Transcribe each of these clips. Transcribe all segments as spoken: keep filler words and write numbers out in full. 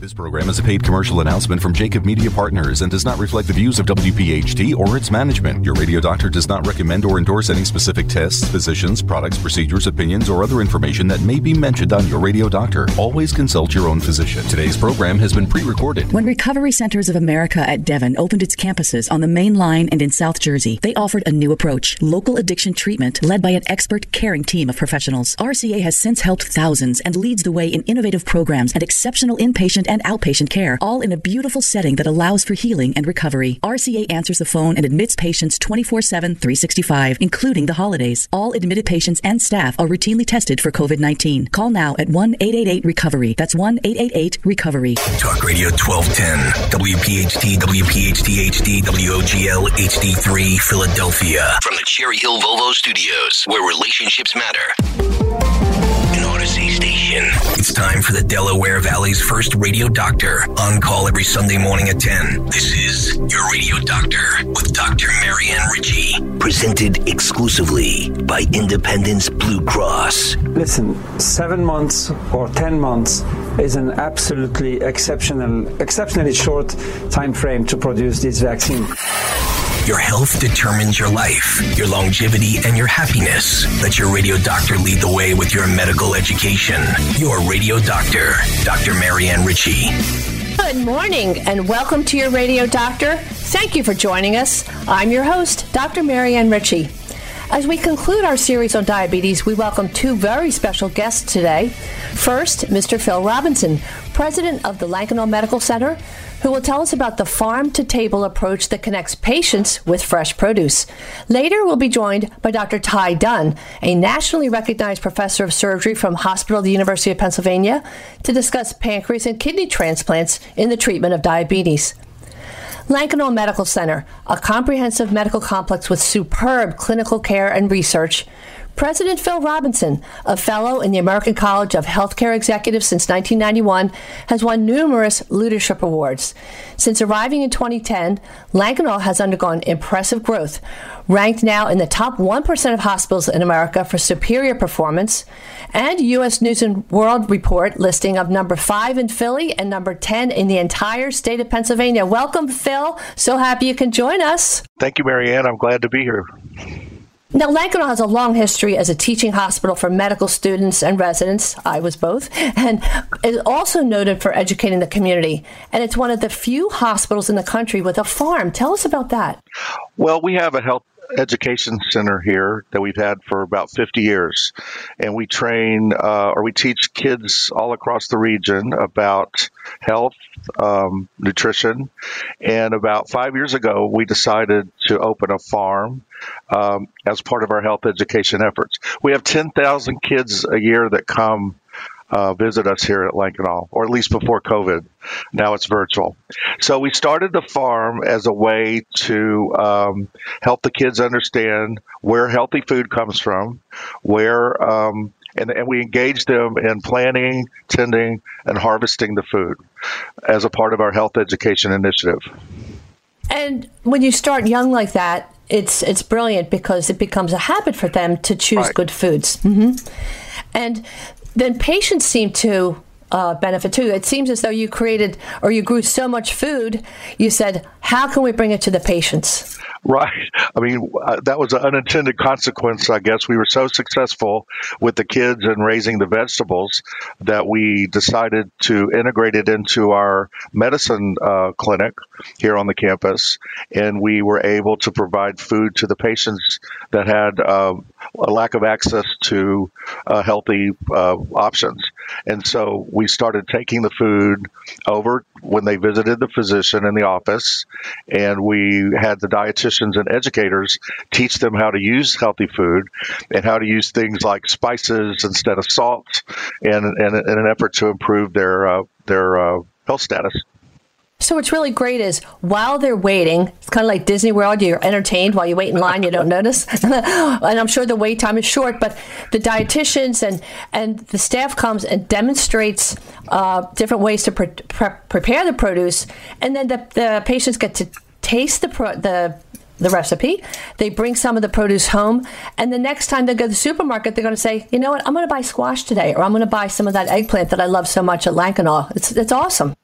This program is a paid commercial announcement from Jacob Media Partners and does not reflect the views of W P H T or its management. Your radio doctor does not recommend or endorse any specific tests, physicians, products, procedures, opinions, or other information that may be mentioned on your radio doctor. Always consult your own physician. Today's program has been pre-recorded. When Recovery Centers of America at Devon opened its campuses on the Main Line and in South Jersey, they offered a new approach, local addiction treatment led by an expert, caring team of professionals. R C A has since helped thousands and leads the way in innovative programs and exceptional inpatient and outpatient care, all in a beautiful setting that allows for healing and recovery. R C A answers the phone and admits patients twenty-four seven, three sixty-five, including the holidays. All admitted patients and staff are routinely tested for covid nineteen. Call now at one eight eight eight recovery. That's one eight eight eight recovery. Talk Radio twelve ten, W P H T, W P H T H D, W O G L H D three, Philadelphia. From the Cherry Hill Volvo Studios, where relationships matter. Odyssey Station. It's time for the Delaware Valley's first radio doctor, on call every Sunday morning at ten. This is Your Radio Doctor with Doctor Marianne Ritchie, presented exclusively by Independence Blue Cross. Listen, seven months or ten months is an absolutely exceptional, exceptionally short time frame to produce this vaccine. Your health determines your life, your longevity, and your happiness. Let your radio doctor lead the way with your medical education. Your radio doctor, Doctor Marianne Ritchie. Good morning and welcome to Your Radio Doctor. Thank you for joining us. I'm your host, Doctor Marianne Ritchie. As we conclude our series on diabetes, we welcome two very special guests today. First, Mister Phil Robinson, president of the Lankenau Medical Center, who will tell us about the farm-to-table approach that connects patients with fresh produce. Later, we'll be joined by Doctor Ty Dunn, a nationally recognized professor of surgery from Hospital of the University of Pennsylvania, to discuss pancreas and kidney transplants in the treatment of diabetes. Lankenau Medical Center, a comprehensive medical complex with superb clinical care and research. President Phil Robinson, a fellow in the American College of Healthcare Executives since nineteen ninety-one, has won numerous leadership awards. Since arriving in twenty ten, Lankenau has undergone impressive growth, ranked now in the top one percent of hospitals in America for superior performance, and U S News and World Report listing of number five in Philly and number ten in the entire state of Pennsylvania. Welcome, Phil. So happy you can join us. Thank you, Marianne. I'm glad to be here. Now, Lankenau has a long history as a teaching hospital for medical students and residents. I was both. And is also noted for educating the community. And it's one of the few hospitals in the country with a farm. Tell us about that. Well, we have a health education center here that we've had for about fifty years. And we train uh, or we teach kids all across the region about health, um, nutrition. And about five years ago, we decided to open a farm um, as part of our health education efforts. We have ten thousand kids a year that come Uh, visit us here at Lankenau, or at least before COVID. Now it's virtual. So we started the farm as a way to um, help the kids understand where healthy food comes from, where um, and, and we engage them in planning, tending, and harvesting the food as a part of our health education initiative. And when you start young like that, it's it's brilliant because it becomes a habit for them to choose Right. good foods. Mm-hmm. And then patients seem to uh, benefit too. It seems as though you created or you grew so much food, you said, how can we bring it to the patients? Right. I mean, uh, that was an unintended consequence, I guess. We were so successful with the kids and raising the vegetables that we decided to integrate it into our medicine uh, clinic here on the campus. And we were able to provide food to the patients that had uh, a lack of access to uh, healthy uh, options. And so we started taking the food over when they visited the physician in the office, and we had the dietitians and educators teach them how to use healthy food and how to use things like spices instead of salt, and in an effort to improve their uh, their uh, health status. So what's really great is while they're waiting, it's kind of like Disney World, you're entertained while you wait in line, you don't notice. And I'm sure the wait time is short, but the dietitians and, and the staff comes and demonstrates uh, different ways to pre- pre- prepare the produce. And then the, the patients get to taste the pro- the the recipe. They bring some of the produce home, and the next time they go to the supermarket, they're going to say, you know what, I'm going to buy squash today, or I'm going to buy some of that eggplant that I love so much at Lankenau. It's it's awesome.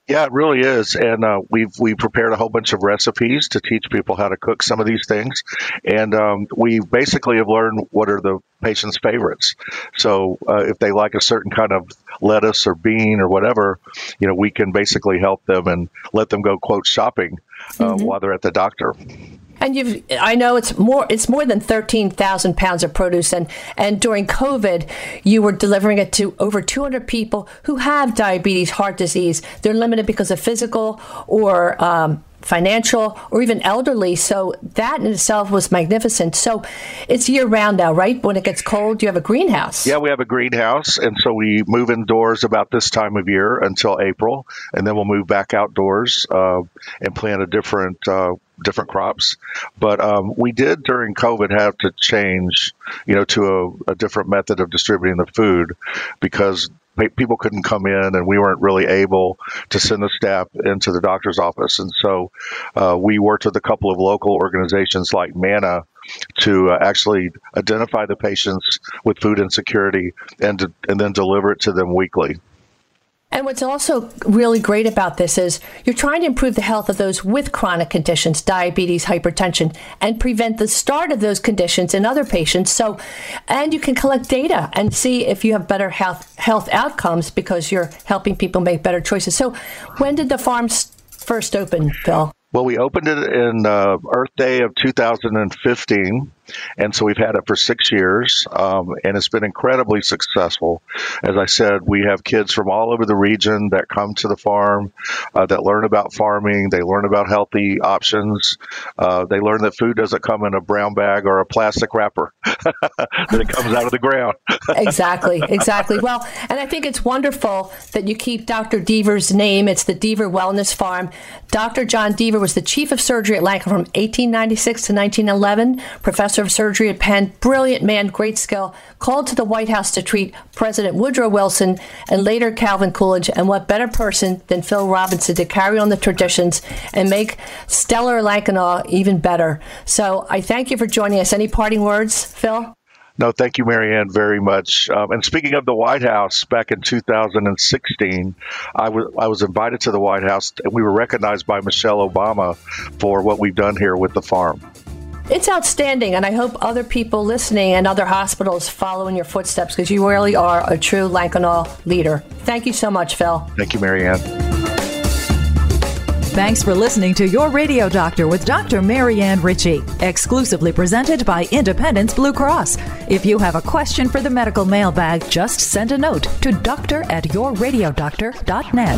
Yeah, it really is. And uh, we've we prepared a whole bunch of recipes to teach people how to cook some of these things. And um, we basically have learned what are the patient's favorites. So uh, if they like a certain kind of lettuce or bean or whatever, you know, we can basically help them and let them go, quote, shopping uh, mm-hmm. while they're at the doctor. And you've, I know it's more, it's more than thirteen thousand pounds of produce. And, and during COVID, you were delivering it to over two hundred people who have diabetes, heart disease. They're limited because of physical or um, financial or even elderly. So that in itself was magnificent. So it's year round now, right? When it gets cold, you have a greenhouse. Yeah, we have a greenhouse. And so we move indoors about this time of year until April. And then we'll move back outdoors uh, and plant a different uh different crops. But um, we did during COVID have to change, you know, to a, a different method of distributing the food because people couldn't come in and we weren't really able to send the staff into the doctor's office. And so uh, we worked with a couple of local organizations like MANA to uh, actually identify the patients with food insecurity and, to, and then deliver it to them weekly. And what's also really great about this is you're trying to improve the health of those with chronic conditions, diabetes, hypertension, and prevent the start of those conditions in other patients. So, and you can collect data and see if you have better health health outcomes because you're helping people make better choices. So when did the farms first open, Phil? Well, we opened it in uh, Earth Day of two thousand fifteen, and so we've had it for six years, um, and it's been incredibly successful. As I said, we have kids from all over the region that come to the farm, uh, that learn about farming, they learn about healthy options, uh, they learn that food doesn't come in a brown bag or a plastic wrapper, that it comes out of the ground. Exactly, exactly. Well, and I think it's wonderful that you keep Doctor Deaver's name. It's the Deaver Wellness Farm. Doctor John Deaver was the chief of surgery at Lancaster from eighteen ninety-six to nineteen eleven, professor of surgery at Penn, brilliant man, great skill, called to the White House to treat President Woodrow Wilson and later Calvin Coolidge. And what better person than Phil Robinson to carry on the traditions and make Stellar Lankenau even better. So I thank you for joining us. Any parting words, Phil? No, thank you, Marianne, very much. Um, and speaking of the White House, back in two thousand sixteen, I was I was invited to the White House, and we were recognized by Michelle Obama for what we've done here with the farm. It's outstanding, and I hope other people listening and other hospitals follow in your footsteps because you really are a true Lankenau leader. Thank you so much, Phil. Thank you, Marianne. Thanks for listening to Your Radio Doctor with Doctor Marianne Ritchie, exclusively presented by Independence Blue Cross. If you have a question for the medical mailbag, just send a note to doctor at your radio doctor dot net.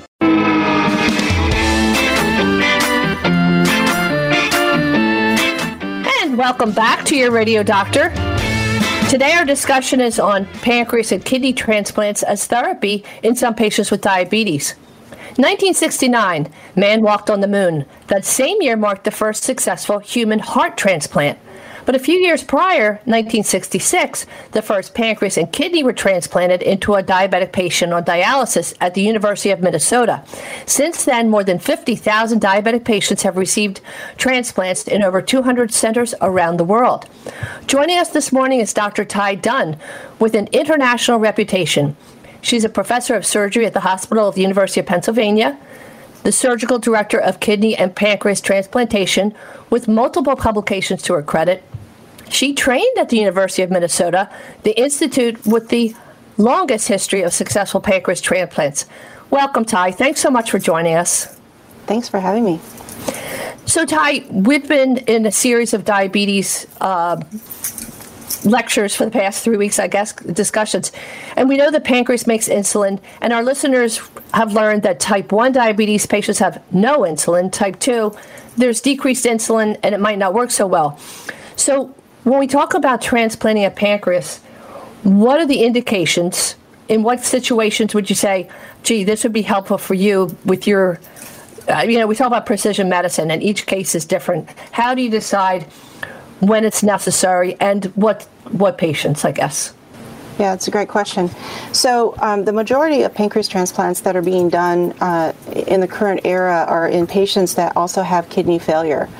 And welcome back to Your Radio Doctor. Today our discussion is on pancreas and kidney transplants as therapy in some patients with diabetes. nineteen sixty-nine, man walked on the moon. That same year marked the first successful human heart transplant. But a few years prior, nineteen sixty-six, the first pancreas and kidney were transplanted into a diabetic patient on dialysis at the University of Minnesota. Since then, more than fifty thousand diabetic patients have received transplants in over two hundred centers around the world. Joining us this morning is Doctor Tai Dunn, with an international reputation. She's a professor of surgery at the Hospital of the University of Pennsylvania, the surgical director of kidney and pancreas transplantation, with multiple publications to her credit. She trained at the University of Minnesota, the institute with the longest history of successful pancreas transplants. Welcome, Tai. Thanks so much for joining us. Thanks for having me. So, Tai, we've been in a series of diabetes uh, lectures for the past three weeks, I guess, discussions. And we know that pancreas makes insulin, and our listeners have learned that type one diabetes patients have no insulin. Type two, there's decreased insulin, and it might not work so well. So when we talk about transplanting a pancreas, what are the indications? In what situations would you say, gee, this would be helpful for you with your, uh, you know, we talk about precision medicine, and each case is different. How do you decide when it's necessary, and what what patients, I guess? Yeah, it's a great question. So um, the majority of pancreas transplants that are being done uh, in the current era are in patients that also have kidney failure.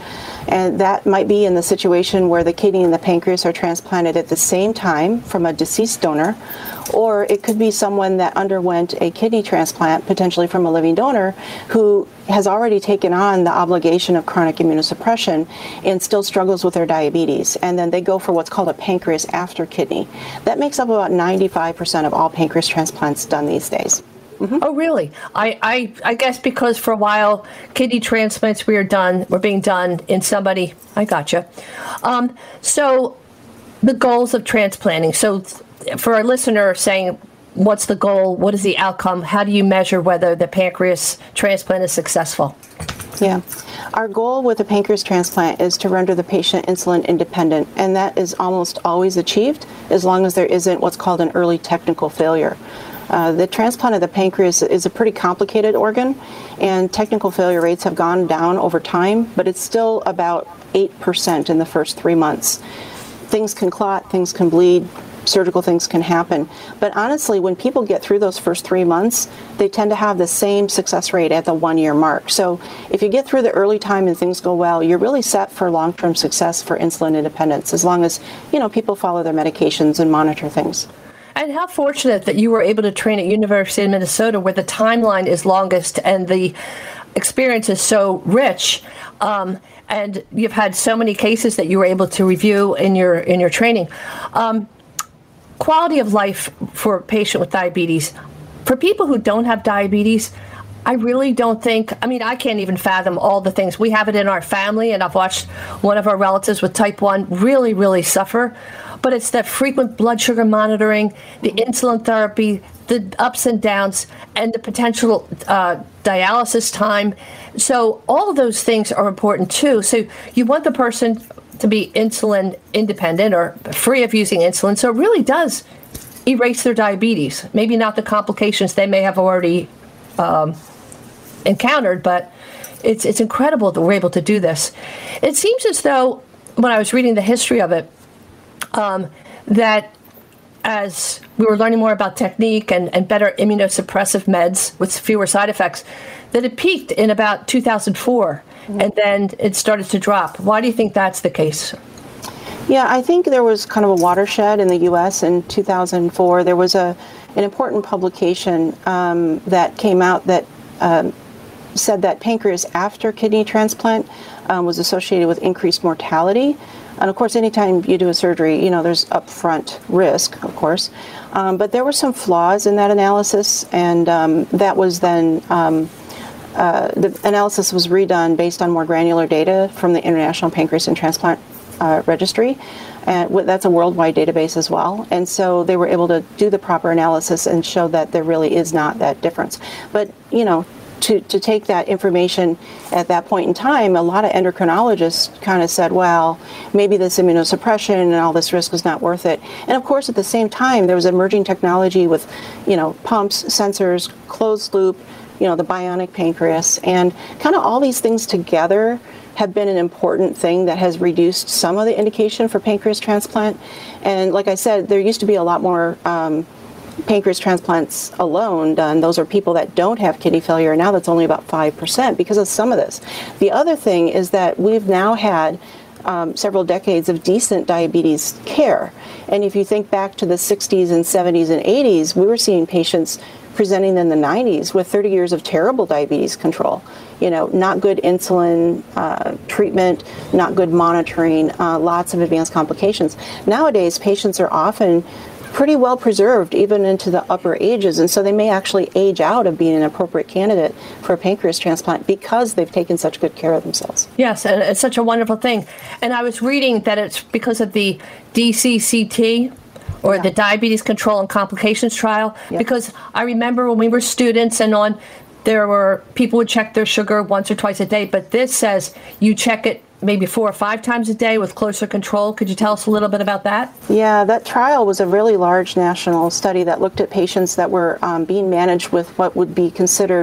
And that might be in the situation where the kidney and the pancreas are transplanted at the same time from a deceased donor, or it could be someone that underwent a kidney transplant, potentially from a living donor, who has already taken on the obligation of chronic immunosuppression and still struggles with their diabetes. And then they go for what's called a pancreas after kidney. That makes up about ninety-five percent of all pancreas transplants done these days. Mm-hmm. Oh, really? I, I, I guess because for a while, kidney transplants were done, were being done in somebody. I gotcha. Um, so the goals of transplanting. So for a listener saying, what's the goal? What is the outcome? How do you measure whether the pancreas transplant is successful? Yeah. Our goal with a pancreas transplant is to render the patient insulin independent, and that is almost always achieved as long as there isn't what's called an early technical failure. Uh, the transplant of the pancreas is a pretty complicated organ, and technical failure rates have gone down over time, but it's still about eight percent in the first three months. Things can clot, things can bleed, surgical things can happen. But honestly, when people get through those first three months, they tend to have the same success rate at the one-year mark. So if you get through the early time and things go well, you're really set for long-term success for insulin independence, as long as, you know, people follow their medications and monitor things. And how fortunate that you were able to train at University of Minnesota, where the timeline is longest and the experience is so rich, um, and you've had so many cases that you were able to review in your in your training. Um, quality of life for a patient with diabetes. For people who don't have diabetes, I really don't think, I mean, I can't even fathom all the things. We have it in our family, and I've watched one of our relatives with type one really, really suffer. But it's the frequent blood sugar monitoring, the insulin therapy, the ups and downs, and the potential uh, dialysis time. So all of those things are important too. So you want the person to be insulin independent or free of using insulin. So it really does erase their diabetes. Maybe not the complications they may have already um, encountered, but it's it's incredible that we're able to do this. It seems as though, when I was reading the history of it, Um, that as we were learning more about technique and, and better immunosuppressive meds with fewer side effects, that it peaked in about two thousand four, mm-hmm. and then it started to drop. Why do you think that's the case? Yeah, I think there was kind of a watershed in the U S in two thousand four. There was a an important publication um, that came out that um, said that pancreas after kidney transplant um, was associated with increased mortality. And of course, anytime you do a surgery, you know, there's upfront risk, of course. Um, but there were some flaws in that analysis, and um, that was then, um, uh, the analysis was redone based on more granular data from the International Pancreas and Transplant uh, Registry. And that's a worldwide database as well. And so they were able to do the proper analysis and show that there really is not that difference. But, you know, To, to take that information at that point in time, a lot of endocrinologists kind of said, well, maybe this immunosuppression and all this risk is not worth it. And of course, at the same time, there was emerging technology with, you know, pumps, sensors, closed loop, you know, the bionic pancreas, and kind of all these things together have been an important thing that has reduced some of the indication for pancreas transplant. And like I said, there used to be a lot more um, pancreas transplants alone done. Those are people that don't have kidney failure. Now that's only about five percent because of some of this. The other thing is that we've now had um, several decades of decent diabetes care. And if you think back to the sixties and seventies and eighties, we were seeing patients presenting in the nineties with thirty years of terrible diabetes control. You know, not good insulin uh, treatment, not good monitoring, uh, lots of advanced complications. Nowadays, patients are often pretty well preserved even into the upper ages, and so they may actually age out of being an appropriate candidate for a pancreas transplant because they've taken such good care of themselves. Yes, and it's such a wonderful thing. And I was reading that it's because of the D C C T, or yeah. the Diabetes Control and Complications Trial, yeah. because I remember when we were students and on, there were people would check their sugar once or twice a day, but this says you check it maybe four or five times a day with closer control. Could you tell us a little bit about that? Yeah, that trial was a really large national study that looked at patients that were um, being managed with what would be considered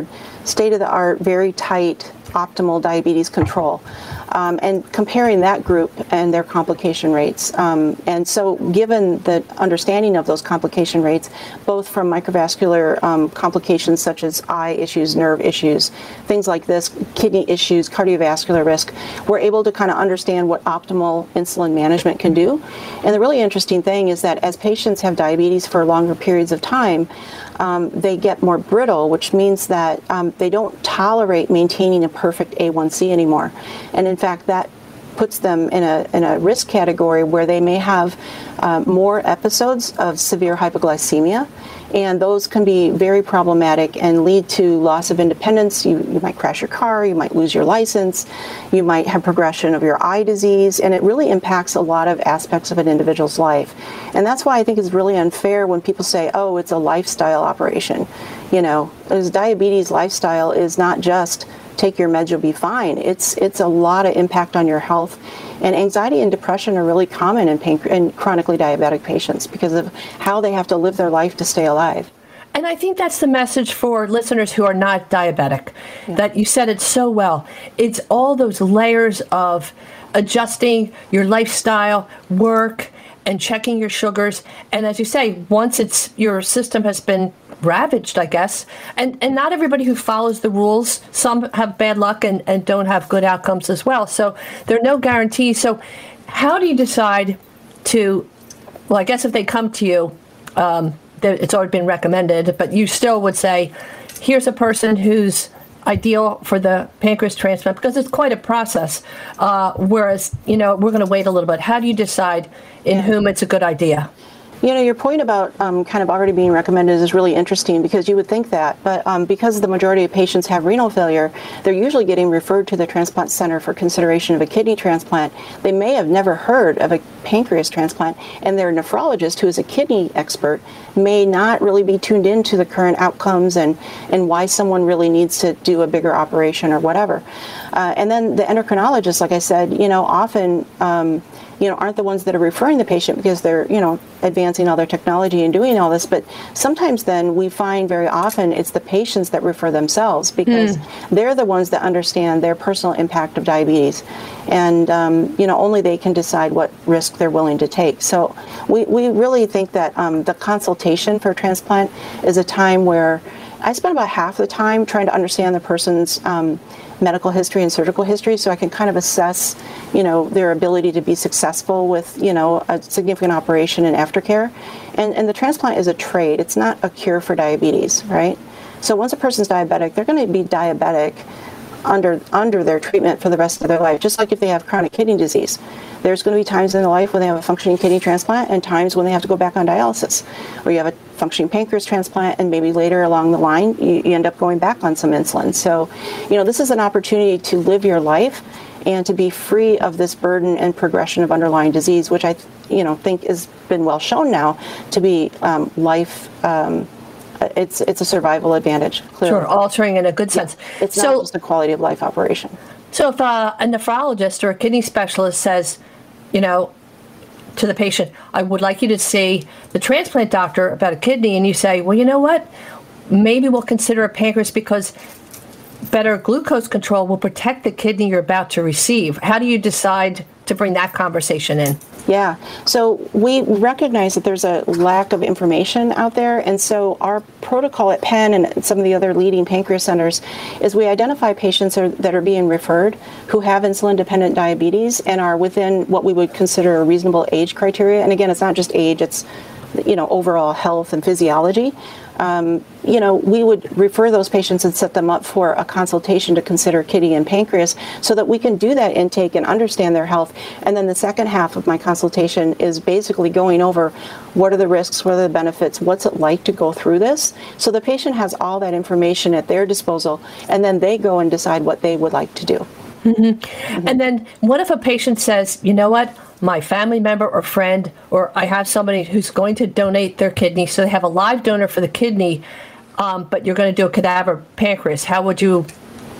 state-of-the-art, very tight, optimal diabetes control. Um, and comparing that group and their complication rates. Um, and so given the understanding of those complication rates, both from microvascular um, complications such as eye issues, nerve issues, things like this, kidney issues, cardiovascular risk, we're able to kind of understand what optimal insulin management can do. And the really interesting thing is that as patients have diabetes for longer periods of time, Um, they get more brittle, which means that um, they don't tolerate maintaining a perfect A one C anymore. And in fact, that puts them in a in a risk category where they may have uh, more episodes of severe hypoglycemia, and those can be very problematic and lead to loss of independence. You, you might crash your car, you might lose your license, you might have progression of your eye disease, and it really impacts a lot of aspects of an individual's life. And that's why I think it's really unfair when people say, oh, it's a lifestyle operation. You know, as diabetes lifestyle is not just take your meds, you'll be fine. It's it's a lot of impact on your health. And anxiety and depression are really common in, pancre- in chronically diabetic patients because of how they have to live their life to stay alive. And I think that's the message for listeners who are not diabetic, yeah. that you said it so well. It's all those layers of adjusting your lifestyle, work, and checking your sugars. And as you say, once it's your system has been ravaged, I guess, and, and not everybody who follows the rules, some have bad luck and, and don't have good outcomes as well. So there are no guarantees. So how do you decide to, well, I guess if they come to you, um, it's already been recommended, but you still would say, here's a person who's ideal for the pancreas transplant, because it's quite a process. Uh, whereas, you know, we're going to wait a little bit. How do you decide in whom it's a good idea? You know, your point about um, kind of already being recommended is really interesting because you would think that, but um, because the majority of patients have renal failure, they're usually getting referred to the transplant center for consideration of a kidney transplant. They may have never heard of a pancreas transplant, and their nephrologist, who is a kidney expert, may not really be tuned into the current outcomes and, and why someone really needs to do a bigger operation or whatever. Uh, and then the endocrinologists, like I said, you know, often um, you know, aren't the ones that are referring the patient because they're, you know, advancing all their technology and doing all this. But sometimes then we find very often it's the patients that refer themselves because mm. they're the ones that understand their personal impact of diabetes. And, um, you know, only they can decide what risk they're willing to take. So we, we really think that um, the consultation for transplant is a time where I spend about half the time trying to understand the person's um, medical history and surgical history, so I can kind of assess, you know, their ability to be successful with, you know, a significant operation and aftercare. And, and the transplant is a trade. It's not a cure for diabetes, right? So once a person's diabetic, they're going to be diabetic under under their treatment for the rest of their life, just like if they have chronic kidney disease. There's going to be times in their life when they have a functioning kidney transplant and times when they have to go back on dialysis. Or you have a functioning pancreas transplant and maybe later along the line you, you end up going back on some insulin. So, you know, this is an opportunity to live your life and to be free of this burden and progression of underlying disease, which I, you know, think has been well shown now to be um, life um, It's it's a survival advantage, clearly. Sure, altering in a good sense. Yeah, it's so, not just a quality of life operation. So if uh, a nephrologist or a kidney specialist says, you know, to the patient, I would like you to see the transplant doctor about a kidney, and you say, well, you know what, maybe we'll consider a pancreas because better glucose control will protect the kidney you're about to receive. How do you decide to bring that conversation in? Yeah, so we recognize that there's a lack of information out there, and so our protocol at Penn and some of the other leading pancreas centers is we identify patients are, that are being referred who have insulin-dependent diabetes and are within what we would consider a reasonable age criteria. And again, it's not just age, it's, you know, overall health and physiology. Um, you know, we would refer those patients and set them up for a consultation to consider kidney and pancreas so that we can do that intake and understand their health. And then the second half of my consultation is basically going over what are the risks, what are the benefits, what's it like to go through this. So the patient has all that information at their disposal, and then they go and decide what they would like to do. Mm-hmm. Mm-hmm. And then what if a patient says, you know what, my family member or friend, or I have somebody who's going to donate their kidney, so they have a live donor for the kidney, um, but you're going to do a cadaver pancreas. How would you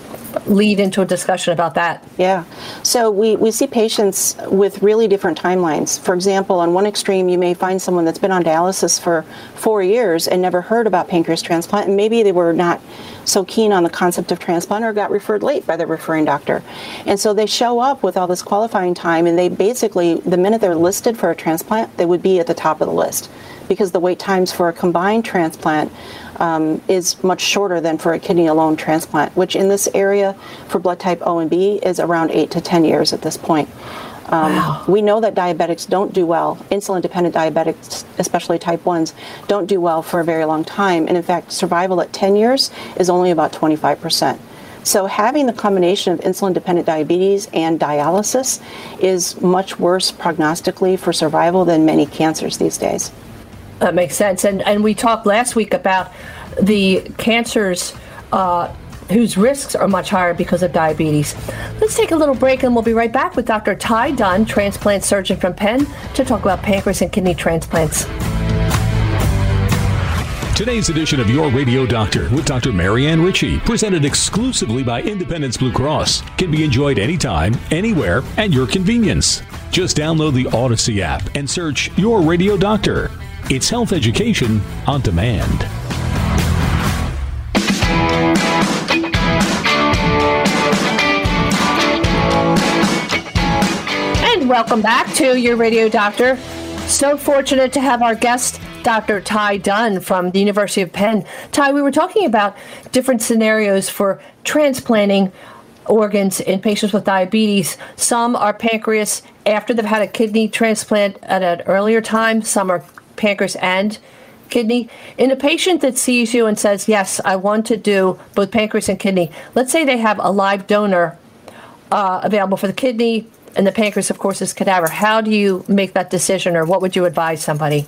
lead into a discussion about that. Yeah. So we, we see patients with really different timelines. For example, on one extreme, you may find someone that's been on dialysis for four years and never heard about pancreas transplant, and maybe they were not so keen on the concept of transplant or got referred late by their referring doctor. And so they show up with all this qualifying time, and they basically, the minute they're listed for a transplant, they would be at the top of the list, because the wait times for a combined transplant um, is much shorter than for a kidney alone transplant, which in this area for blood type O and B is around eight to ten years at this point. Um, wow. We know that diabetics don't do well, insulin-dependent diabetics, especially type ones, don't do well for a very long time. And in fact, survival at ten years is only about twenty-five percent. So having the combination of insulin-dependent diabetes and dialysis is much worse prognostically for survival than many cancers these days. That makes sense. And, and we talked last week about the cancers uh, whose risks are much higher because of diabetes. Let's take a little break, and we'll be right back with Doctor Ty Dunn, transplant surgeon from Penn, to talk about pancreas and kidney transplants. Today's edition of Your Radio Doctor with Doctor Marianne Ritchie, presented exclusively by Independence Blue Cross, can be enjoyed anytime, anywhere, at your convenience. Just download the Odyssey app and search Your Radio Doctor. It's health education on demand. And welcome back to Your Radio Doctor. So fortunate to have our guest, Doctor Ty Dunn from the University of Penn. Ty, we were talking about different scenarios for transplanting organs in patients with diabetes. Some are pancreas after they've had a kidney transplant at an earlier time. Some are pancreas and kidney. In a patient that sees you and says, yes, I want to do both pancreas and kidney, let's say they have a live donor uh, available for the kidney, and the pancreas, of course, is cadaver. How do you make that decision, or what would you advise somebody?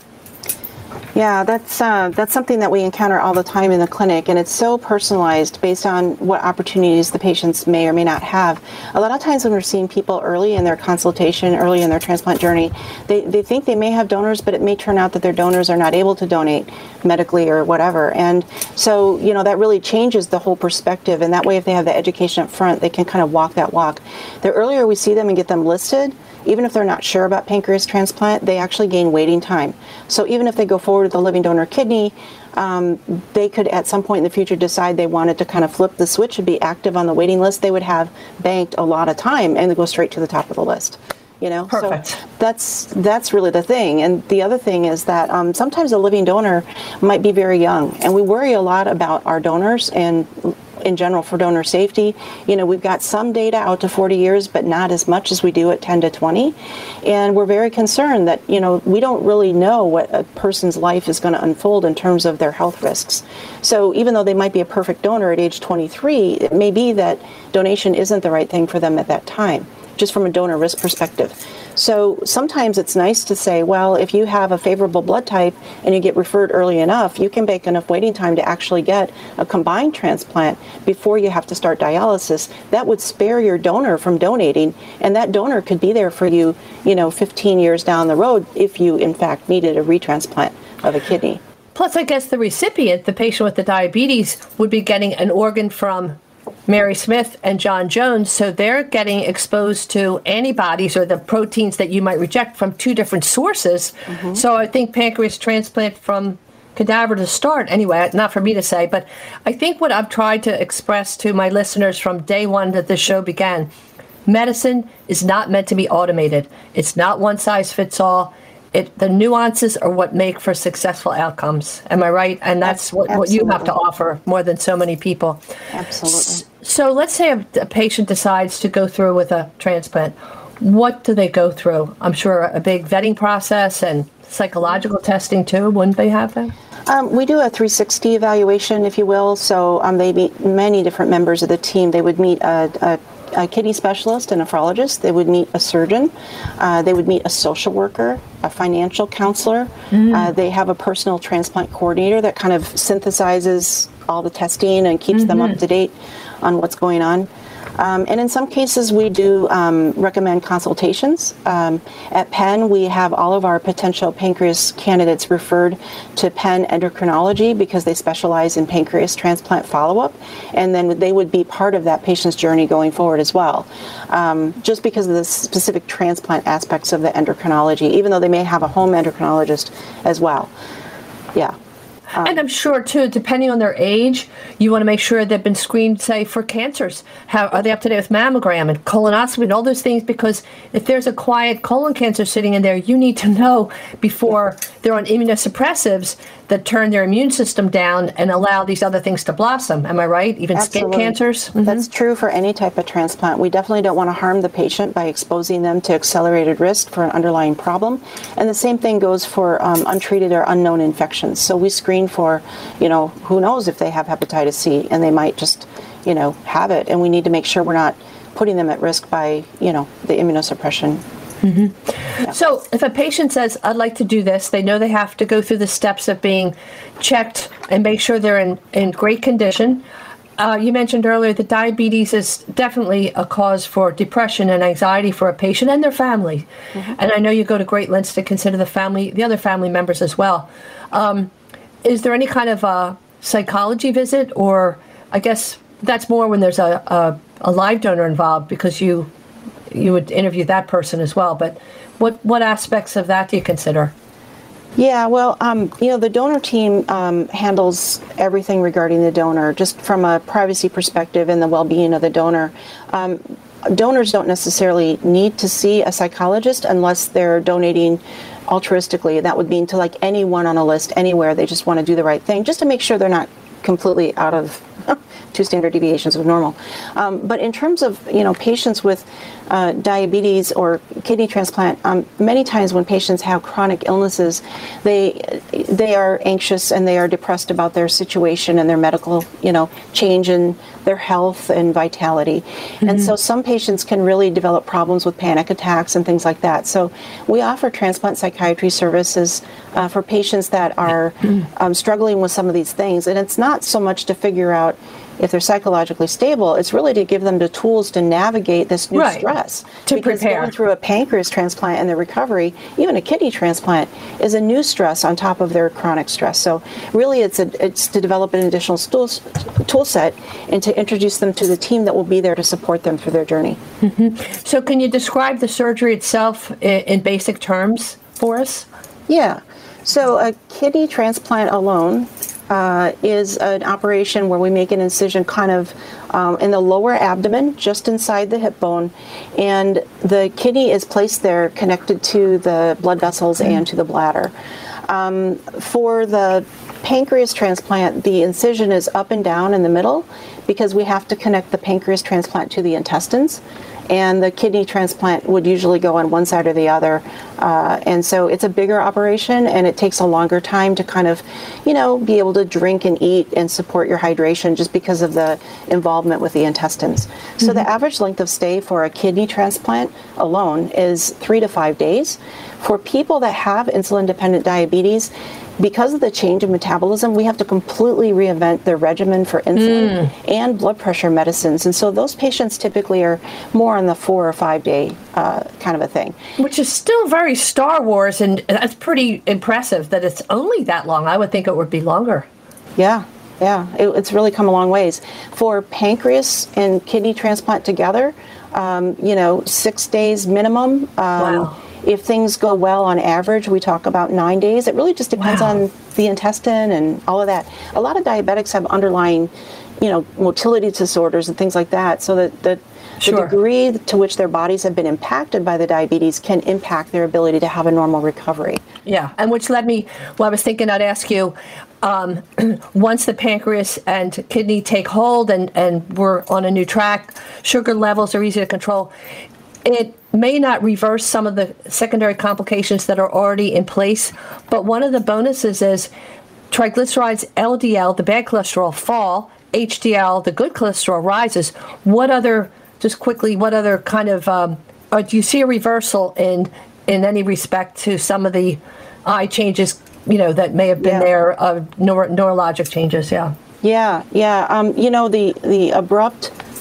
Yeah, that's uh, that's something that we encounter all the time in the clinic, and it's so personalized based on what opportunities the patients may or may not have. A lot of times when we're seeing people early in their consultation, early in their transplant journey, they, they think they may have donors, but it may turn out that their donors are not able to donate medically or whatever. And so, you know, that really changes the whole perspective, and that way if they have the education up front, they can kind of walk that walk. The earlier we see them and get them listed, even if they're not sure about pancreas transplant, they actually gain waiting time. So even if they go forward with a living donor kidney, um, they could at some point in the future decide they wanted to kind of flip the switch and be active on the waiting list. They would have banked a lot of time and they go straight to the top of the list. You know, Perfect. So that's that's really the thing. And the other thing is that um, sometimes a living donor might be very young, and we worry a lot about our donors and in general for donor safety. You know, we've got some data out to forty years, but not as much as we do at ten to twenty. And we're very concerned that, you know, we don't really know what a person's life is going to unfold in terms of their health risks. So even though they might be a perfect donor at age twenty-three, it may be that donation isn't the right thing for them at that time, just from a donor risk perspective. So sometimes it's nice to say, well, if you have a favorable blood type and you get referred early enough, you can make enough waiting time to actually get a combined transplant before you have to start dialysis. That would spare your donor from donating, and that donor could be there for you, you know, fifteen years down the road if you, in fact, needed a retransplant of a kidney. Plus, I guess the recipient, the patient with the diabetes, would be getting an organ from Mary Smith and John Jones, so they're getting exposed to antibodies or the proteins that you might reject from two different sources. Mm-hmm. So I think pancreas transplant from cadaver to start, anyway, not for me to say, but I think what I've tried to express to my listeners from day one that this show began, medicine is not meant to be automated. It's not one size fits all. It, the nuances are what make for successful outcomes. Am I right? And that's what, what you have to offer more than so many people. Absolutely. So, so let's say a, a patient decides to go through with a transplant. What do they go through? I'm sure a big vetting process and psychological testing too. Wouldn't they have that? Um, we do a three sixty evaluation, if you will. So um, they meet many different members of the team. They would meet a, a a kidney specialist, a nephrologist. They would meet a surgeon. Uh, they would meet a social worker, a financial counselor. Mm-hmm. Uh, they have a personal transplant coordinator that kind of synthesizes all the testing and keeps mm-hmm. them up to date on what's going on. Um, and in some cases, we do um, recommend consultations. Um, at Penn, we have all of our potential pancreas candidates referred to Penn Endocrinology because they specialize in pancreas transplant follow-up, and then they would be part of that patient's journey going forward as well, um, just because of the specific transplant aspects of the endocrinology, even though they may have a home endocrinologist as well. Yeah. Um, and I'm sure, too, depending on their age, you want to make sure they've been screened, say, for cancers. How are they up to date with mammogram and colonoscopy and all those things? Because if there's a quiet colon cancer sitting in there, you need to know before they're on immunosuppressives that turn their immune system down and allow these other things to blossom. Am I right? Even Absolutely. Skin cancers? Mm-hmm. That's true for any type of transplant. We definitely don't want to harm the patient by exposing them to accelerated risk for an underlying problem. And the same thing goes for um, untreated or unknown infections. So we screen for, you know, who knows if they have hepatitis C, and they might just, you know, have it. And we need to make sure we're not putting them at risk by, you know, the immunosuppression. Mm-hmm. Yeah. So if a patient says, I'd like to do this, they know they have to go through the steps of being checked and make sure they're in, in great condition. Uh, you mentioned earlier that diabetes is definitely a cause for depression and anxiety for a patient and their family. Mm-hmm. And I know you go to great lengths to consider the family, the other family members as well. Um, is there any kind of a psychology visit, or I guess that's more when there's a, a, a live donor involved, because you you would interview that person as well. But what, what aspects of that do you consider? Yeah, well, um, you know, the donor team um, handles everything regarding the donor, just from a privacy perspective and the well-being of the donor. Um, donors don't necessarily need to see a psychologist unless they're donating altruistically. That would mean to like anyone on a list anywhere. They just want to do the right thing, just to make sure they're not completely out of two standard deviations of normal. Um, but in terms of, you know, patients with uh, diabetes or kidney transplant, um, many times when patients have chronic illnesses, they they are anxious and they are depressed about their situation and their medical, you know, change in their health and vitality. Mm-hmm. And so some patients can really develop problems with panic attacks and things like that. So we offer transplant psychiatry services uh, for patients that are um, struggling with some of these things. And it's not so much to figure out if they're psychologically stable, it's really to give them the tools to navigate this new right. stress. To because prepare. Going through a pancreas transplant and the recovery, even a kidney transplant, is a new stress on top of their chronic stress. So really it's a, it's to develop an additional tool, tool set and to introduce them to the team that will be there to support them through their journey. Mm-hmm. So can you describe the surgery itself in, in basic terms for us? Yeah. So a kidney transplant alone Uh, is an operation where we make an incision kind of um, in the lower abdomen, just inside the hip bone, and the kidney is placed there connected to the blood vessels mm-hmm. and to the bladder. Um, for the pancreas transplant, the incision is up and down in the middle because we have to connect the pancreas transplant to the intestines. And the kidney transplant would usually go on one side or the other. Uh, and so it's a bigger operation, and it takes a longer time to kind of, you know, be able to drink and eat and support your hydration just because of the involvement with the intestines. Mm-hmm. So the average length of stay for a kidney transplant alone is three to five days. For people that have insulin-dependent diabetes, because of the change in metabolism, we have to completely reinvent their regimen for insulin mm. and blood pressure medicines. And so those patients typically are more on the four or five day uh, kind of a thing. Which is still very Star Wars, and that's pretty impressive that it's only that long. I would think it would be longer. Yeah, yeah, it, it's really come a long ways. For pancreas and kidney transplant together, um, you know, six days minimum. Um, wow. If things go well, on average, we talk about nine days. It really just depends wow. on the intestine and all of that. A lot of diabetics have underlying, you know, motility disorders and things like that, so that the, sure. the degree to which their bodies have been impacted by the diabetes can impact their ability to have a normal recovery. Yeah, and which led me, well, I was thinking I'd ask you, um, once the pancreas and kidney take hold and, and we're on a new track, sugar levels are easy to control. It may not reverse some of the secondary complications that are already in place, but one of the bonuses is triglycerides, L D L, the bad cholesterol, fall, H D L, the good cholesterol, rises. What other, just quickly, what other kind of, um, or do you see a reversal in in any respect to some of the eye changes, you know, that may have been yeah. there, uh, neuro- neurologic changes, yeah? Yeah, yeah. Um, you know, the, the abrupt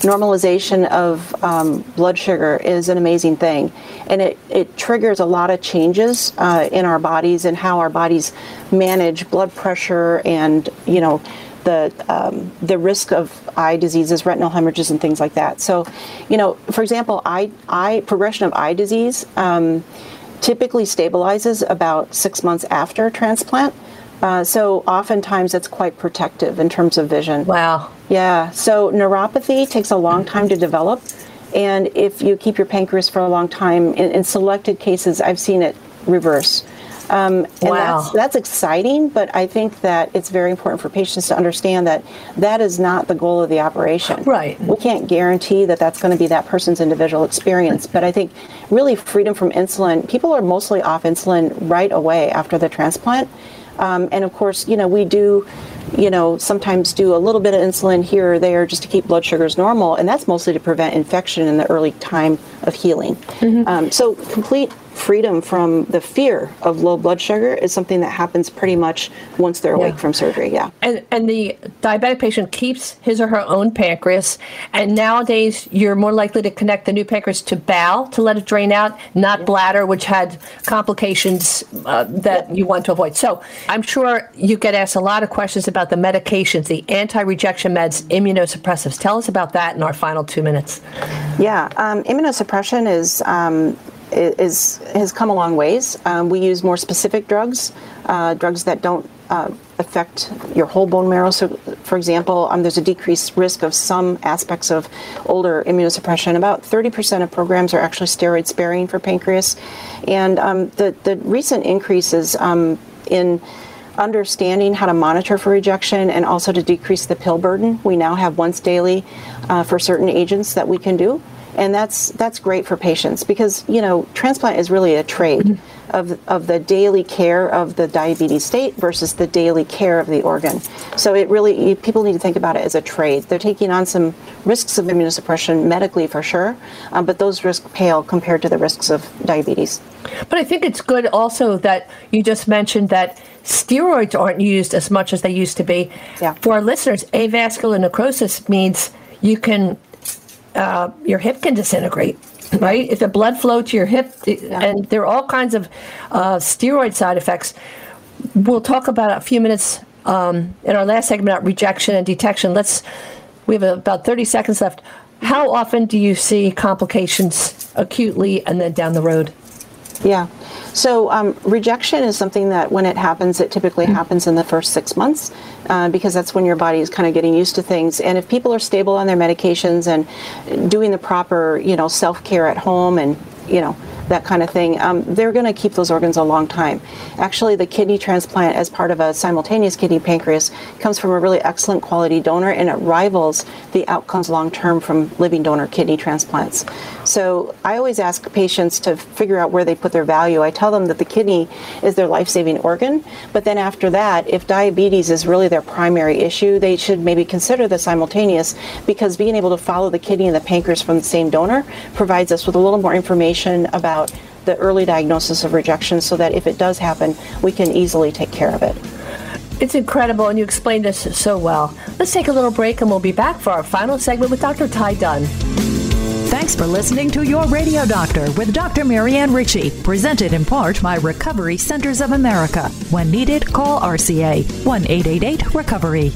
normalization of um, blood sugar is an amazing thing. And it, it triggers a lot of changes uh, in our bodies and how our bodies manage blood pressure and, you know, the um, the risk of eye diseases, retinal hemorrhages, and things like that. So, you know, for example, eye, eye progression of eye disease um, typically stabilizes about six months after transplant. Uh, so oftentimes it's quite protective in terms of vision. Wow. Yeah. So neuropathy takes a long time to develop. And if you keep your pancreas for a long time, in, in selected cases, I've seen it reverse. Um, and wow. that's, that's exciting, but I think that it's very important for patients to understand that that is not the goal of the operation. Right. We can't guarantee that that's going to be that person's individual experience, but I think really freedom from insulin, people are mostly off insulin right away after the transplant. Um, and of course, you know, we do, you know, sometimes do a little bit of insulin here or there just to keep blood sugars normal, and that's mostly to prevent infection in the early time of healing. Mm-hmm. Um, so complete freedom from the fear of low blood sugar is something that happens pretty much once they're awake yeah. from surgery. Yeah. And and the diabetic patient keeps his or her own pancreas, and nowadays you're more likely to connect the new pancreas to bowel to let it drain out, not yeah. bladder, which had complications uh, that yeah. you want to avoid. So I'm sure you get asked a lot of questions about the medications, the anti-rejection meds, immunosuppressives. Tell us about that in our final two minutes. Yeah, um, immunosuppression is um, is has come a long ways. Um, we use more specific drugs, uh, drugs that don't uh, affect your whole bone marrow. So, for example, um, there's a decreased risk of some aspects of older immunosuppression. About thirty percent of programs are actually steroid sparing for pancreas, and um, the the recent increases um, in understanding how to monitor for rejection and also to decrease the pill burden. We now have once daily uh, for certain agents that we can do. And that's that's great for patients because, you know, transplant is really a trade mm-hmm. of of the daily care of the diabetes state versus the daily care of the organ. So it really, you, people need to think about it as a trade. They're taking on some risks of immunosuppression medically for sure, um, but those risks pale compared to the risks of diabetes. But I think it's good also that you just mentioned that steroids aren't used as much as they used to be. Yeah. For our listeners, avascular necrosis means you can Uh, your hip can disintegrate, right? If the blood flow to your hip, yeah. and there are all kinds of uh, steroid side effects. We'll talk about a few minutes um, in our last segment about rejection and detection. Let's. We have about thirty seconds left. How often do you see complications acutely and then down the road? Yeah. So um, rejection is something that when it happens, it typically happens in the first six months uh, because that's when your body is kind of getting used to things. And if people are stable on their medications and doing the proper, you know, self-care at home and, you know, that kind of thing, um, they're going to keep those organs a long time. Actually, the kidney transplant as part of a simultaneous kidney pancreas comes from a really excellent quality donor, and it rivals the outcomes long-term from living donor kidney transplants. So I always ask patients to figure out where they put their value. I tell them that the kidney is their life-saving organ, but then after that, if diabetes is really their primary issue, they should maybe consider the simultaneous, because being able to follow the kidney and the pancreas from the same donor provides us with a little more information about the early diagnosis of rejection so that if it does happen, we can easily take care of it. It's incredible, and you explained this so well. Let's take a little break, and we'll be back for our final segment with Doctor Ty Dunn. Thanks for listening to Your Radio Doctor with Doctor Marianne Ritchie, presented in part by Recovery Centers of America. When needed, call R C A, one eight eight eight recovery.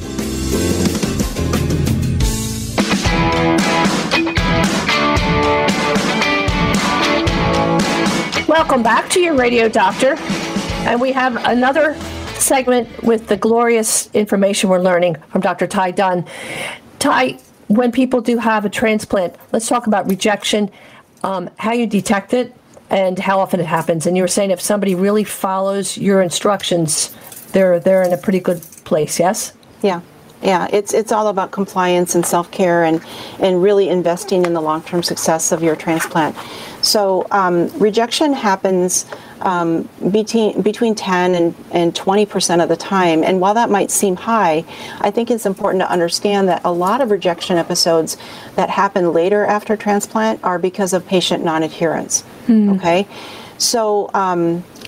Welcome back to Your Radio Doctor, and we have another segment with the glorious information we're learning from Doctor Ty Dunn. Ty, when people do have a transplant, let's talk about rejection, um, how you detect it, and how often it happens. And you were saying if somebody really follows your instructions, they're they're in a pretty good place, yes? Yeah. Yeah, it's it's all about compliance and self-care and, and really investing in the long-term success of your transplant. So um, rejection happens um, between between ten and, and twenty percent of the time. And while that might seem high, I think it's important to understand that a lot of rejection episodes that happen later after transplant are because of patient non-adherence. Mm. Okay, so um,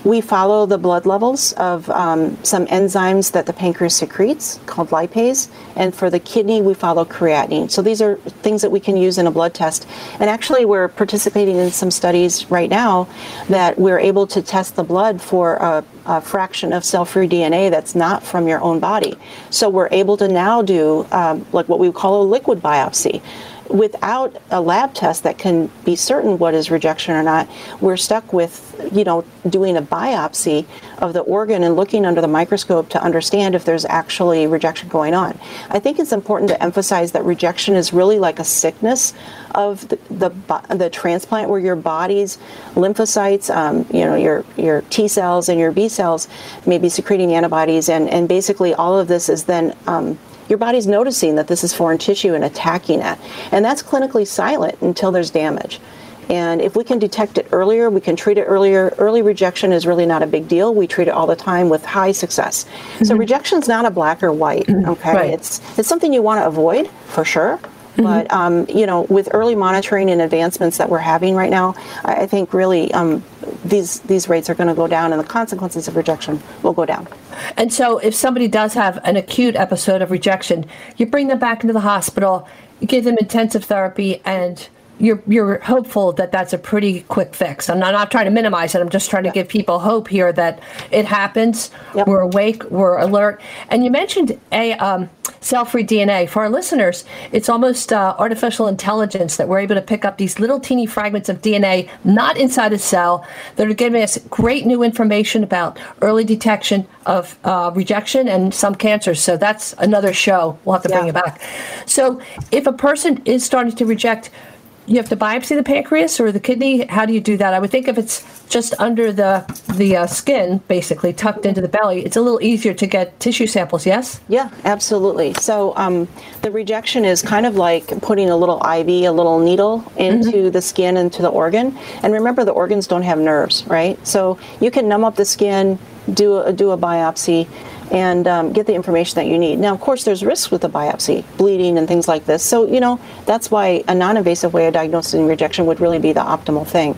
we follow the blood levels of um, some enzymes that the pancreas secretes called lipase. And for the kidney, we follow creatinine. So these are things that we can use in a blood test. And actually, we're participating in some studies right now that we're able to test the blood for a, a fraction of cell-free D N A that's not from your own body. So we're able to now do um, like what we call a liquid biopsy. Without a lab test that can be certain what is rejection or not, we're stuck with, you know, doing a biopsy of the organ and looking under the microscope to understand if there's actually rejection going on. I think it's important to emphasize that rejection is really like a sickness of the the, the transplant, where your body's lymphocytes, um, you know, your your T cells and your B cells may be secreting antibodies, and, and basically all of this is then um, your body's noticing that this is foreign tissue and attacking it. And that's clinically silent until there's damage. And if we can detect it earlier, we can treat it earlier. Early rejection is really not a big deal. We treat it all the time with high success. Mm-hmm. So rejection is not a black or white, okay? Right. It's it's something you want to avoid, for sure. Mm-hmm. But, um, you know, with early monitoring and advancements that we're having right now, I, I think really um, these these rates are going to go down, and the consequences of rejection will go down. And so if somebody does have an acute episode of rejection, you bring them back into the hospital, you give them intensive therapy, and you're you're hopeful that that's a pretty quick fix. I'm not, not trying to minimize it. I'm just trying to give people hope here that it happens. Yep. We're awake. We're alert. And you mentioned a um, cell-free D N A. For our listeners, it's almost uh, artificial intelligence that we're able to pick up these little teeny fragments of D N A, not inside a cell, that are giving us great new information about early detection of uh, rejection and some cancers. So that's another show. We'll have to bring yeah. it back. So if a person is starting to reject, you have to biopsy the pancreas or the kidney? How do you do that? I would think if it's just under the the uh, skin, basically tucked into the belly, it's a little easier to get tissue samples, yes? Yeah, absolutely. So um, the rejection is kind of like putting a little I V, a little needle into mm-hmm. the skin, into the organ. And remember, the organs don't have nerves, right? So you can numb up the skin, do a, do a biopsy, and um, get the information that you need. Now, of course, there's risks with the biopsy, bleeding and things like this. So, you know, that's why a non-invasive way of diagnosing rejection would really be the optimal thing.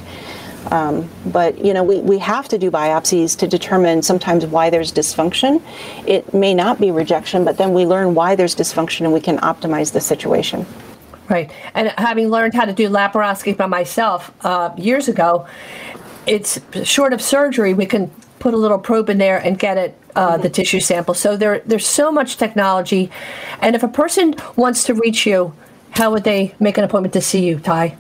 Um, but, you know, we, we have to do biopsies to determine sometimes why there's dysfunction. It may not be rejection, but then we learn why there's dysfunction and we can optimize the situation. Right. And having learned how to do laparoscopy by myself uh, years ago, it's short of surgery, we can put a little probe in there and get it, uh, mm-hmm. the tissue sample. So there, there's so much technology. And if a person wants to reach you, how would they make an appointment to see you, Ty?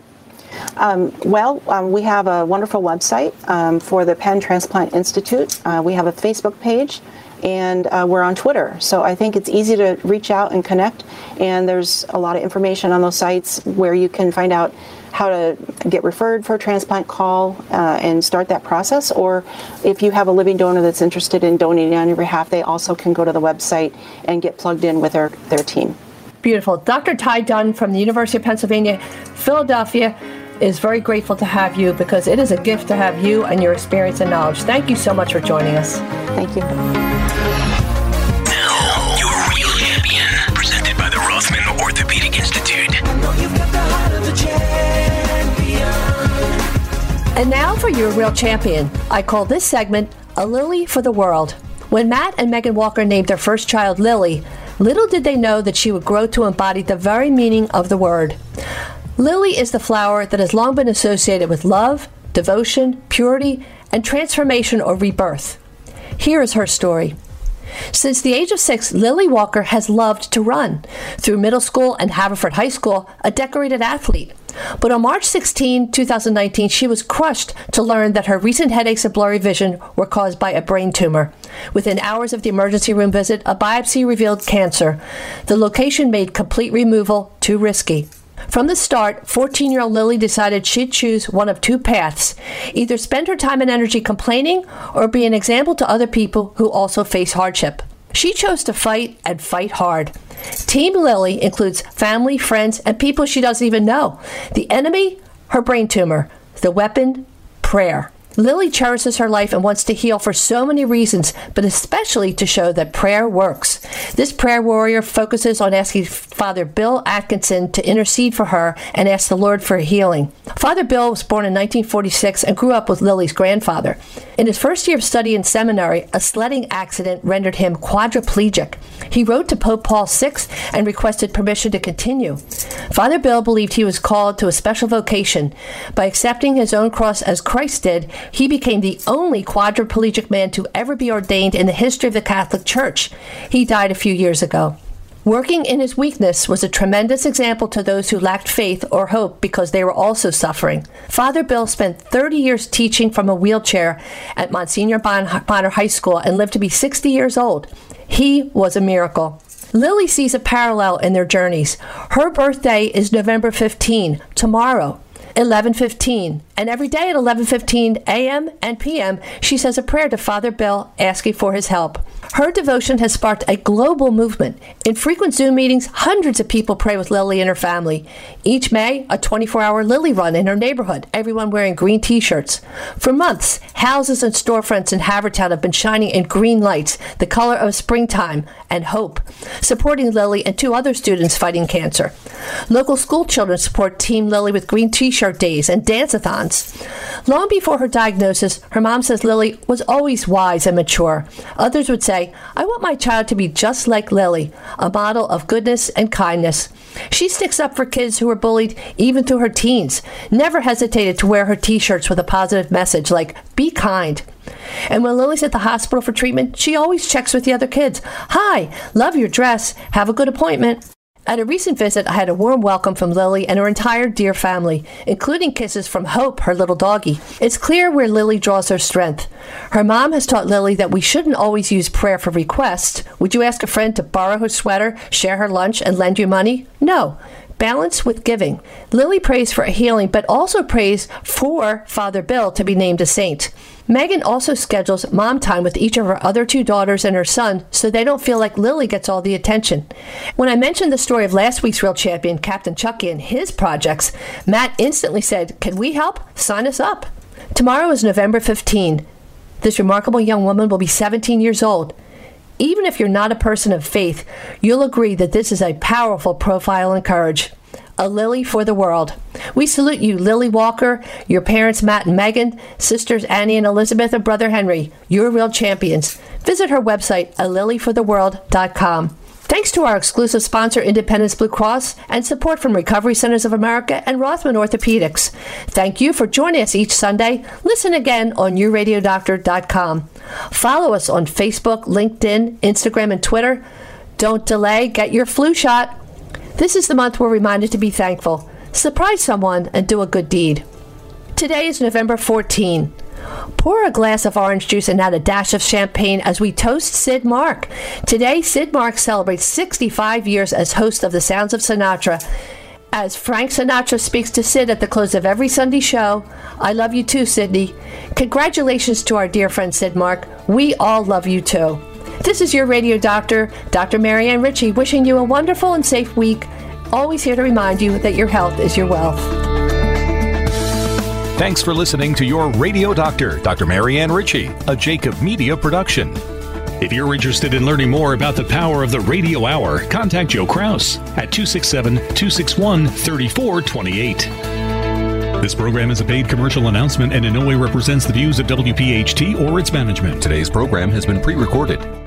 Um, well, um, we have a wonderful website um, for the Penn Transplant Institute. Uh, we have a Facebook page, and uh, we're on Twitter. So I think it's easy to reach out and connect. And there's a lot of information on those sites where you can find out how to get referred for a transplant, call uh, and start that process. Or if you have a living donor that's interested in donating on your behalf, they also can go to the website and get plugged in with their, their team. Beautiful. Doctor Ty Dunn from the University of Pennsylvania, Philadelphia, is very grateful to have you, because it is a gift to have you and your experience and knowledge. Thank you so much for joining us. Thank you. Now, your real champion, presented by the Rothman Orthopedic Institute. And now for your real champion. I call this segment A Lily for the World. When Matt and Megan Walker named their first child Lily, little did they know that she would grow to embody the very meaning of the word. Lily is the flower that has long been associated with love, devotion, purity, and transformation or rebirth. Here is her story. Since the age of six, Lily Walker has loved to run. Through middle school and Haverford High School, a decorated athlete. But on March sixteenth, twenty nineteen, she was crushed to learn that her recent headaches and blurry vision were caused by a brain tumor. Within hours of the emergency room visit, a biopsy revealed cancer. The location made complete removal too risky. From the start, fourteen-year-old Lily decided she'd choose one of two paths: either spend her time and energy complaining or be an example to other people who also face hardship. She chose to fight and fight hard. Team Lily includes family, friends, and people she doesn't even know. The enemy, her brain tumor. The weapon, prayer. Lily cherishes her life and wants to heal for so many reasons, but especially to show that prayer works. This prayer warrior focuses on asking Father Bill Atkinson to intercede for her and ask the Lord for healing. Father Bill was born in nineteen forty-six and grew up with Lily's grandfather. In his first year of study in seminary, a sledding accident rendered him quadriplegic. He wrote to Pope Paul the sixth and requested permission to continue. Father Bill believed he was called to a special vocation. By accepting his own cross as Christ did, he became the only quadriplegic man to ever be ordained in the history of the Catholic Church. He died a few years ago. Working in his weakness was a tremendous example to those who lacked faith or hope because they were also suffering. Father Bill spent thirty years teaching from a wheelchair at Monsignor Bonner High School and lived to be sixty years old. He was a miracle. Lily sees a parallel in their journeys. Her birthday is November fifteenth, tomorrow, eleven fifteen. And every day at eleven fifteen a.m. and p m, she says a prayer to Father Bill asking for his help. Her devotion has sparked a global movement. In frequent Zoom meetings, hundreds of people pray with Lily and her family. Each May, a twenty-four hour Lily run in her neighborhood, everyone wearing green t-shirts. For months, houses and storefronts in Havertown have been shining in green lights, the color of springtime and hope, supporting Lily and two other students fighting cancer. Local school children support Team Lily with green t-shirt days and dance-a-thons. Long before her diagnosis, her mom says Lily was always wise and mature. Others would say, I want my child to be just like Lily, a model of goodness and kindness. She sticks up for kids who were bullied even through her teens, never hesitated to wear her t-shirts with a positive message like, be kind. And when Lily's at the hospital for treatment, she always checks with the other kids. Hi, love your dress, have a good appointment. At a recent visit, I had a warm welcome from Lily and her entire dear family, including kisses from Hope, her little doggie. It's clear where Lily draws her strength. Her mom has taught Lily that we shouldn't always use prayer for requests. Would you ask a friend to borrow her sweater, share her lunch, and lend you money? No. Balance with giving. Lily prays for a healing, but also prays for Father Bill to be named a saint. Megan also schedules mom time with each of her other two daughters and her son so they don't feel like Lily gets all the attention. When I mentioned the story of last week's Real Champion, Captain Chucky, and his projects, Matt instantly said, can we help? Sign us up. Tomorrow is November fifteenth. This remarkable young woman will be seventeen years old. Even if you're not a person of faith, you'll agree that this is a powerful profile and courage. A Lily for the world. We salute you, Lily Walker, your parents Matt and Megan, sisters Annie and Elizabeth, and brother Henry. You're real champions. Visit her website, a lily for the world dot com. Thanks to our exclusive sponsor, Independence Blue Cross, and support from Recovery Centers of America and Rothman Orthopedics. Thank you for joining us each Sunday. Listen again on your radio doctor dot com. Follow us on Facebook, LinkedIn, Instagram, and Twitter. Don't delay. Get your flu shot. This is the month we're reminded to be thankful. Surprise someone and do a good deed. Today is November fourteenth. Pour a glass of orange juice and add a dash of champagne as we toast Sid Mark. Today, Sid Mark celebrates sixty-five years as host of The Sounds of Sinatra. As Frank Sinatra speaks to Sid at the close of every Sunday show, I love you too, Sidney. Congratulations to our dear friend Sid Mark. We all love you too. This is your radio doctor, Doctor Marianne Ritchie, wishing you a wonderful and safe week. Always here to remind you that your health is your wealth. Thanks for listening to your radio doctor, Doctor Marianne Ritchie, a Jacob Media production. If you're interested in learning more about the power of the radio hour, contact Joe Kraus at two six seven, two six one, three four two eight. This program is a paid commercial announcement and in no way represents the views of W P H T or its management. Today's program has been pre-recorded.